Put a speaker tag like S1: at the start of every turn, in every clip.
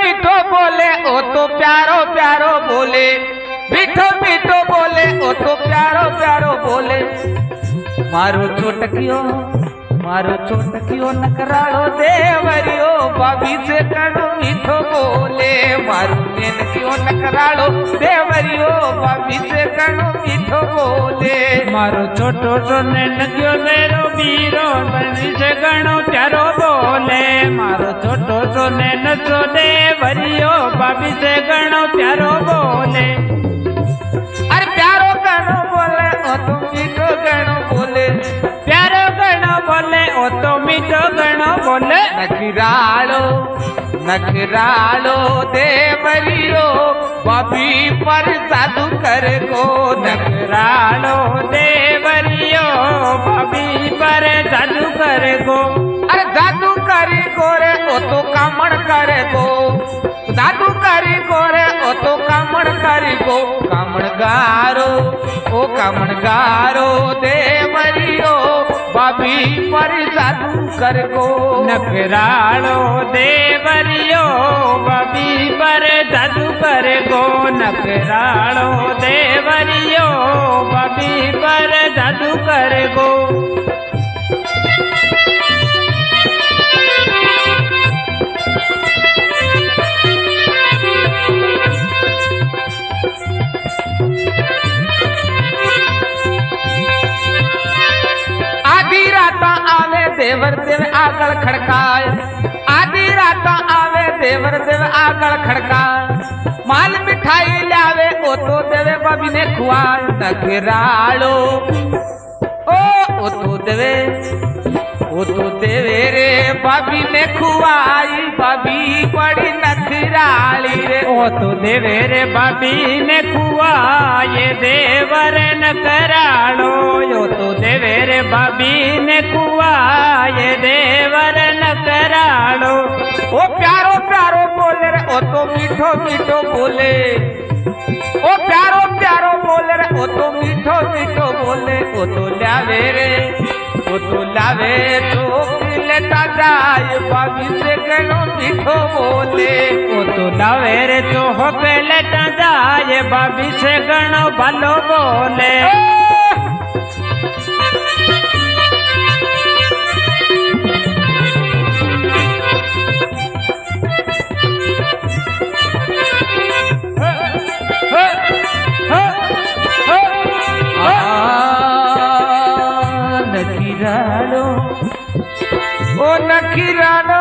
S1: मीठो बोले ओ तो प्यारो प्यारो बोले, मीठो मीठो बोले ओ तो प्यारो प्यारो बोले। मारो छोटकियो नकराड़ो देवरियो बाबी से कणो मीठो बोले। मारो नेनकियो नकराड़ो देवरियो बाबी से कणो मीठो बोले।
S2: मारो छोटो सो नेनकियो मेरो वीरो बाबी से कणो प्यारो बोले। मारो छोटो सो नैन सो देवरियो बाबी से कणो प्यारो बोले।
S1: अरे प्यारो कणो बोले ओ तो मीठो कणो बोले,
S2: प्यारो गणो बोले ओ तो मीठो गणो बोले।
S1: नखरालो देवरियो बाबी पर जादू कर गो।
S2: नखरालो देवरियो बाबी पर जादू कर गो।
S1: अरे जादू करी गोरे ओ तो कामण करे गो, जादू करी गोरे ओ तो कामण करी गो। कामण गारो देवरियो बाबी पर जादू कर गो।
S2: नखरालो देवरियो बाबी पर जादू कर गो। नखरालो देवरियो बाबी पर जादू कर गो।
S1: देवर देव आगल खड़काय, आधी रात आवे देवर देव आगल खड़काय। माल मिठाई लावे ओ तो देवे बाबी ने खुआय। नखरालो ओ तो देवे रे बाबी ने खुआई। बाबी बड़ी नखराली रे
S2: ओ तो देवे रे बाबी ने खुआए देवर नखरालो। ओ तो देवे रे बाबी ने खुआए देवर नखरालो।
S1: ओ प्यारो प्यारो बोले रे ओ तो मीठो मीठो बोले। ओ प्यारो प्यारो बोले रे ओ तो मीठो मीठो बोले। ओ तो लावे चोकलेटा जाय बाबी से गणो मीठो बोले।
S2: ओ तो लावे रे चोकलेटा जाय बाबी से गणो भलो बोले।
S1: नखीरालो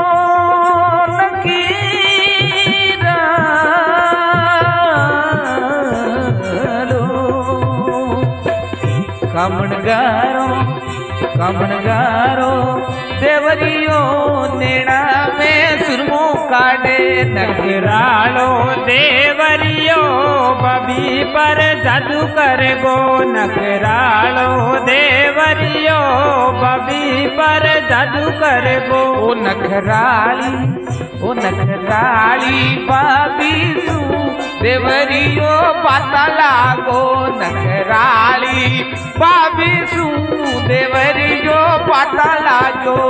S1: कामण गारो देवरियो नेड़ा में सुरमो काटे।
S2: नखरालो देवरियो बाबी पर जादू कर गो। नखरालो देवरियो बाबी पर जादू कर गो।
S1: ओ नखराली बाबी सू देवरियो पाता लागो। नखराली बाबी सू देवरियो पाता लागो।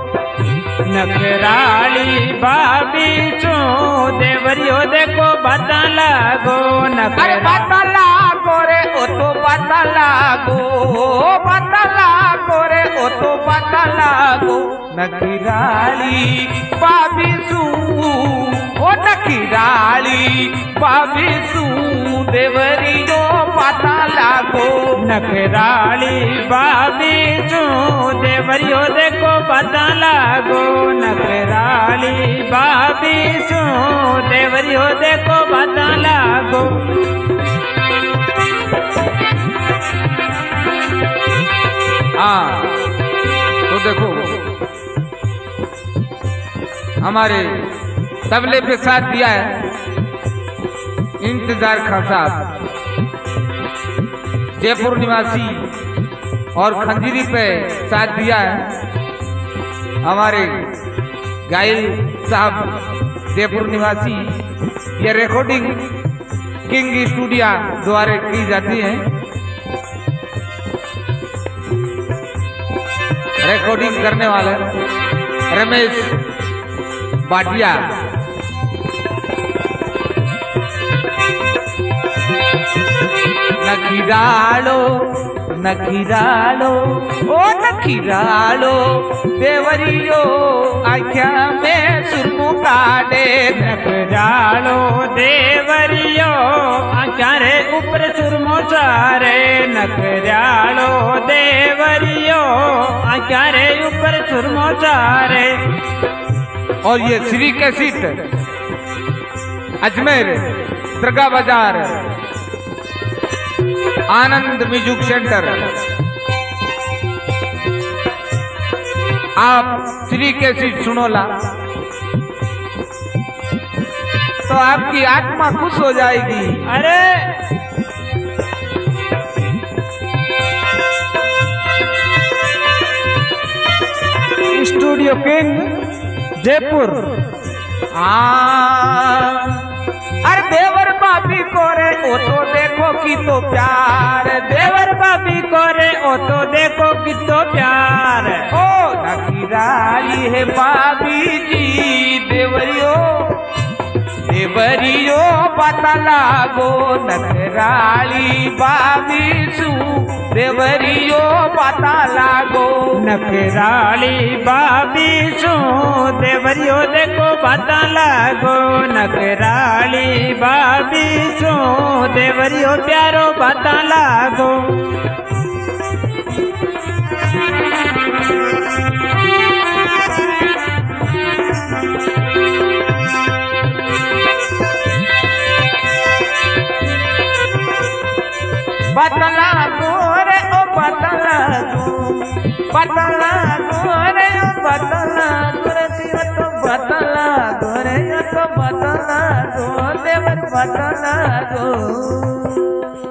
S2: नखराली बाबी सू देवरियो देखो बाता लागो।
S1: अरे बाता लागो रे ओ तो बाता लागो, बाता लागो रे ओ तो बाता लागो। नखराली बाबी सू ओ नखराली बाबी सू देवरियो पाता लागो।
S2: नखराली बाबी सू देवरियो देखो बाता लागो। नखराली बाबी सू देवरियो देखो बाता लागो।
S1: हाँ तो देखो हमारे तबले पे साथ दिया है इंतजार खान साहब, जयपुर निवासी, और खंजीरी पे साथ दिया है हमारे गाइल साहब जयपुर निवासी। ये रिकॉर्डिंग किंग स्टूडियो द्वारा की जाती है। रिकॉर्डिंग करने वाले रमेश भाटिया नखीरालो नखीरालो ओ नखीरालो देवरियो आख्या में सुरमु काटे
S2: नखरालो देवरियो आचारे ऊपर सुरमो सारे नखरालो देवरियो आचारे ऊपर सुरमो सारे।
S1: और ये श्री कैसेट अजमेर दरगाह बाजार आनंद म्यूजिक सेंटर। आप श्री कैसेट सुनोला तो आपकी आत्मा खुश हो जाएगी।
S2: अरे स्टूडियो किंग जयपुर।
S1: अरे देवर बाबी को रे ओ तो देखो कि तो प्यार
S2: देवर बाबी को रे ओ तो देखो कि तो प्यार।
S1: ओ नखीराली है बाबी जी देवरियो देवरियो पता लागो नखराली बाबी सू देवरियो पता लागो
S2: नखराली बाबी सू देवरियो देखो पता लागो नखराली बाबी सू देवरियो प्यारो पता लागो।
S1: बतला गोरे ओ बतला गोरे ओ बतला गोरे तो बतला गोरे तो बतला गो देवर बतला गो।